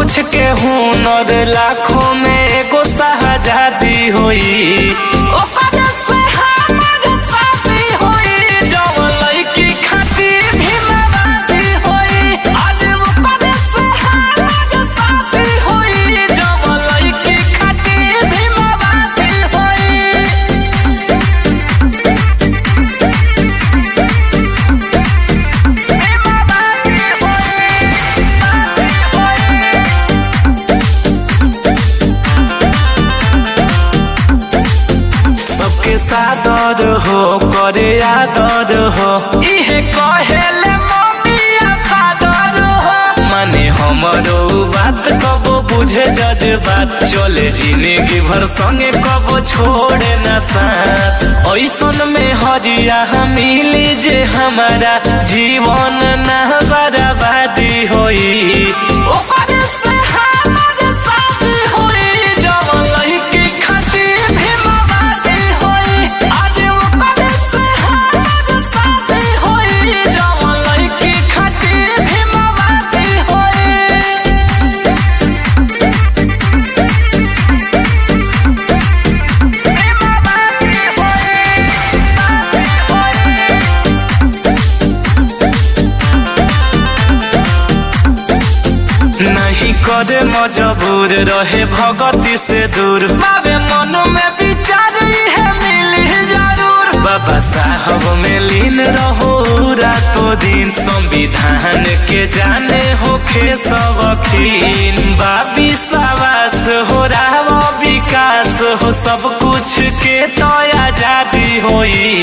कुछ के हुनर लाखों में एगो शाहजादी होई। ओकरे से हमर शादी होई, जवन लइकी खातिर भी मवादी होई। अरे ओकरे से हमर शादी होई, जवन लइकी खातिर भी मवादी होई। सबके सादर हो करे आदर हो, इहे कहेले मम्मी फादर हो। माने हमरो बात कबो बुझे जज्बात, चले जिंदगी भर संगे कबो छोड़े न साथ। ऐसन में हजिया मिली जे हमारा जीवन ना बर्बादी होई। ओकरे से हमर शादी होई, जवन लइकी खातिर भी मवादी होई। अरे ओकरे से हमर शादी होई, जवन लइकी खातिर भी मवादी होई। नहीं करे मजबूर रहे भगती से दूर, बाबे मन में विचार है मिली जरूर। बाबा साहब में लीन रहो रातों दिन, संविधान के जाने होखे सबकीन। बाबी सवास हो रहा विकास हो, सब कुछ के तो आजादी होई।